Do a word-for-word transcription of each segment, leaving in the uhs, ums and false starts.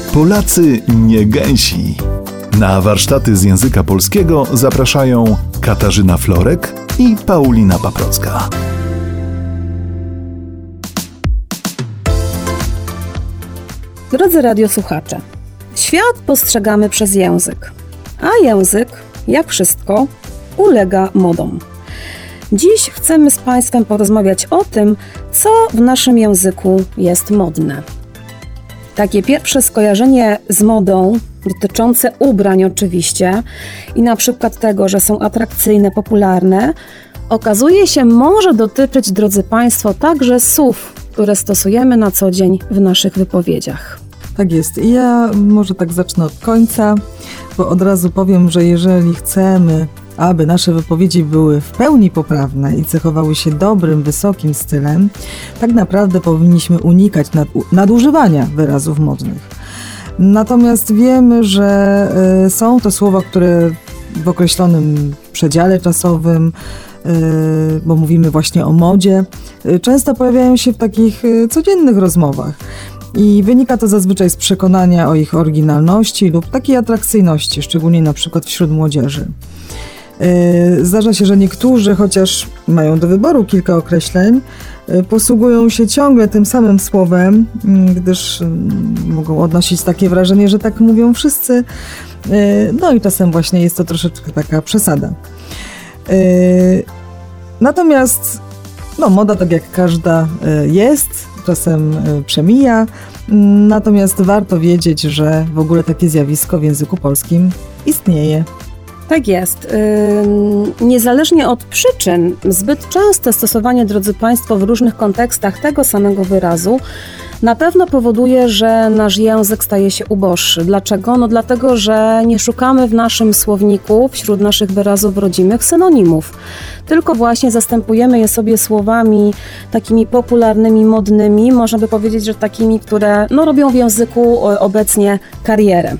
Polacy nie gęsi. Na warsztaty z języka polskiego zapraszają Katarzyna Florek i Paulina Paprocka. Drodzy radiosłuchacze, świat postrzegamy przez język, a język, jak wszystko, ulega modom. Dziś chcemy z Państwem porozmawiać o tym, co w naszym języku jest modne. Takie pierwsze skojarzenie z modą, dotyczące ubrań oczywiście, i na przykład tego, że są atrakcyjne, popularne, okazuje się może dotyczyć, drodzy Państwo, także słów, które stosujemy na co dzień w naszych wypowiedziach. Tak jest. I ja może tak zacznę od końca, bo od razu powiem, że jeżeli chcemy, aby nasze wypowiedzi były w pełni poprawne i cechowały się dobrym, wysokim stylem, tak naprawdę powinniśmy unikać nadużywania wyrazów modnych. Natomiast wiemy, że y, są to słowa, które w określonym przedziale czasowym, y, bo mówimy właśnie o modzie, y, często pojawiają się w takich y, codziennych rozmowach. I wynika to zazwyczaj z przekonania o ich oryginalności lub takiej atrakcyjności, szczególnie na przykład wśród młodzieży. Zdarza się, że niektórzy, chociaż mają do wyboru kilka określeń, posługują się ciągle tym samym słowem, gdyż mogą odnosić takie wrażenie, że tak mówią wszyscy. No i czasem właśnie jest to troszeczkę taka przesada. Natomiast no, moda, tak jak każda, jest, czasem przemija, natomiast warto wiedzieć, że w ogóle takie zjawisko w języku polskim istnieje. Tak jest. Yy, niezależnie od przyczyn, zbyt częste stosowanie, drodzy Państwo, w różnych kontekstach tego samego wyrazu na pewno powoduje, że nasz język staje się uboższy. Dlaczego? No dlatego, że nie szukamy w naszym słowniku wśród naszych wyrazów rodzimych synonimów, tylko właśnie zastępujemy je sobie słowami takimi popularnymi, modnymi, można by powiedzieć, że takimi, które no, robią w języku obecnie karierę.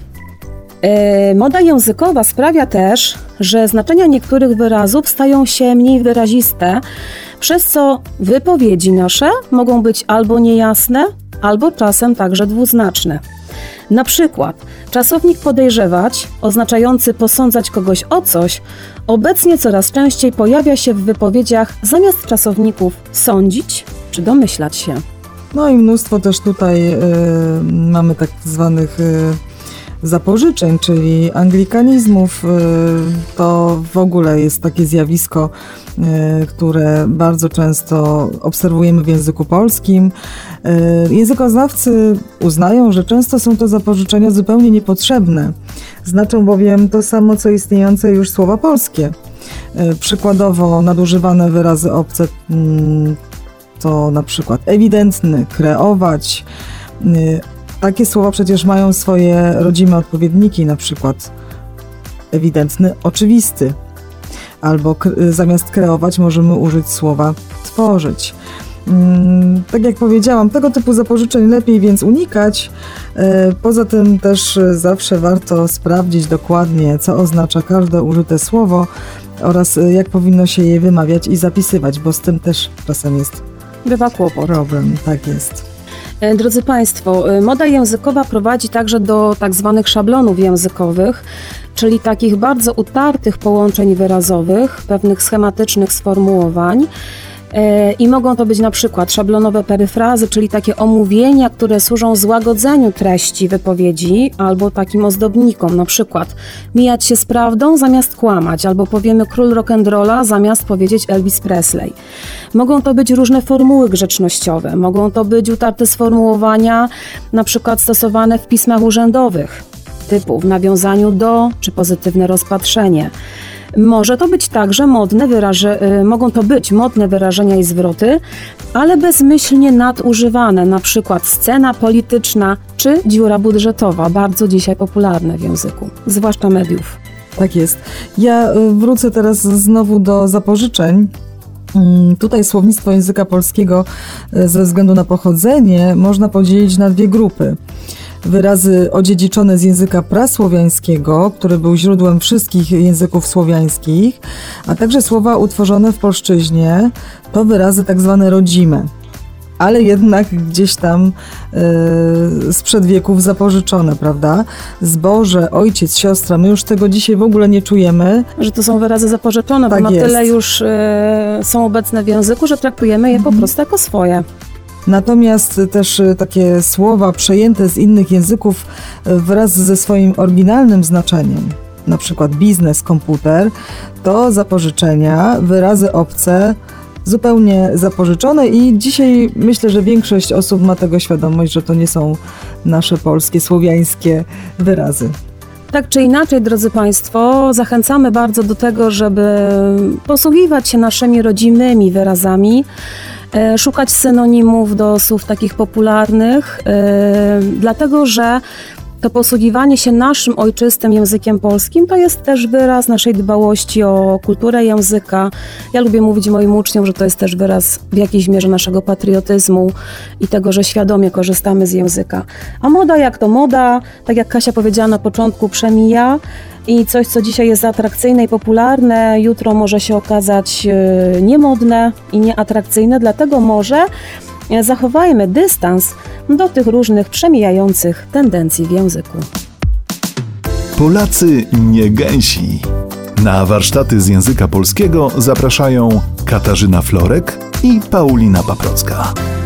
Moda językowa sprawia też, że znaczenia niektórych wyrazów stają się mniej wyraziste, przez co wypowiedzi nasze mogą być albo niejasne, albo czasem także dwuznaczne. Na przykład czasownik podejrzewać, oznaczający posądzać kogoś o coś, obecnie coraz częściej pojawia się w wypowiedziach zamiast czasowników sądzić czy domyślać się. No i mnóstwo też tutaj yy, mamy tak zwanych yy, zapożyczeń, czyli anglikanizmów. To w ogóle jest takie zjawisko, które bardzo często obserwujemy w języku polskim. Językoznawcy uznają, że często są to zapożyczenia zupełnie niepotrzebne. Znaczą bowiem to samo, co istniejące już słowa polskie. Przykładowo nadużywane wyrazy obce to na przykład ewidentny, kreować. Takie słowa przecież mają swoje rodzime odpowiedniki, na przykład ewidentny, oczywisty. Albo k- zamiast kreować możemy użyć słowa tworzyć. Hmm, tak jak powiedziałam, tego typu zapożyczeń lepiej więc unikać. E, poza tym też zawsze warto sprawdzić dokładnie, co oznacza każde użyte słowo oraz jak powinno się je wymawiać i zapisywać, bo z tym też czasem jest bywa kłopot. Problem, tak jest. Drodzy Państwo, moda językowa prowadzi także do tak zwanych szablonów językowych, czyli takich bardzo utartych połączeń wyrazowych, pewnych schematycznych sformułowań. I mogą to być na przykład szablonowe peryfrazy, czyli takie omówienia, które służą złagodzeniu treści wypowiedzi albo takim ozdobnikom, na przykład mijać się z prawdą zamiast kłamać, albo powiemy król rock'n'rolla zamiast powiedzieć Elvis Presley. Mogą to być różne formuły grzecznościowe, mogą to być utarte sformułowania, na przykład stosowane w pismach urzędowych, typu w nawiązaniu do, czy pozytywne rozpatrzenie. Może to być także modne wyraże, mogą to być modne wyrażenia i zwroty, ale bezmyślnie nadużywane, na przykład scena polityczna czy dziura budżetowa, bardzo dzisiaj popularne w języku, zwłaszcza mediów. Tak jest. Ja wrócę teraz znowu do zapożyczeń. Tutaj słownictwo języka polskiego ze względu na pochodzenie można podzielić na dwie grupy. Wyrazy odziedziczone z języka prasłowiańskiego, który był źródłem wszystkich języków słowiańskich, a także słowa utworzone w polszczyźnie, to wyrazy tak zwane rodzime. ale jednak gdzieś tam yy, sprzed wieków zapożyczone, prawda? Zboże, ojciec, siostra, my już tego dzisiaj w ogóle nie czujemy. Że to są wyrazy zapożyczone, Tak bo na jest. tyle już yy, są obecne w języku, że traktujemy je Mhm. po prostu jako swoje. Natomiast też takie słowa przejęte z innych języków wraz ze swoim oryginalnym znaczeniem, na przykład biznes, komputer, to zapożyczenia, wyrazy obce, zupełnie zapożyczone i dzisiaj myślę, że większość osób ma tego świadomość, że to nie są nasze polskie, słowiańskie wyrazy. Tak czy inaczej, drodzy Państwo, zachęcamy bardzo do tego, żeby posługiwać się naszymi rodzimymi wyrazami, e, szukać synonimów do słów takich popularnych, e, dlatego że to posługiwanie się naszym ojczystym językiem polskim to jest też wyraz naszej dbałości o kulturę języka. Ja lubię mówić moim uczniom, że to jest też wyraz w jakiejś mierze naszego patriotyzmu i tego, że świadomie korzystamy z języka. A moda jak to moda, tak jak Kasia powiedziała na początku, przemija i coś, co dzisiaj jest atrakcyjne i popularne, jutro może się okazać niemodne i nieatrakcyjne, dlatego może zachowajmy dystans do tych różnych przemijających tendencji w języku. Polacy nie gęsi. Na warsztaty z języka polskiego zapraszają Katarzyna Florek i Paulina Paprocka.